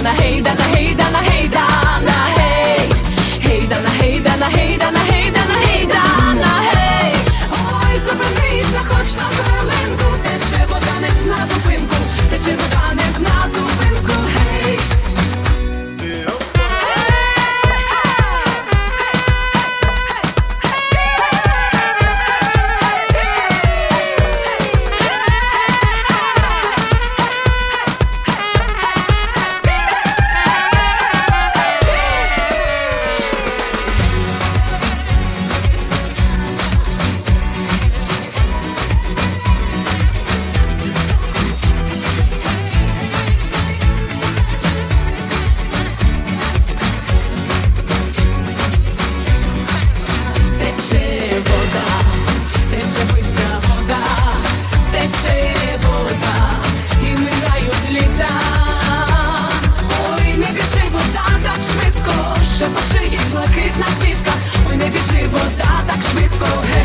Дана, гей, Дана, гей, Дана, гей, Дана, гей. Гей, Дана, гей, Дана, гей, Дана, гей, Дана, гей, Дана, гей. Ой, зупинися хоч на хвилинку, тече вода не зна зупинку, тече вода не зна зупинку, гей. Шепоче їй блакитна квітка, ой, не біжи, вода так швидко.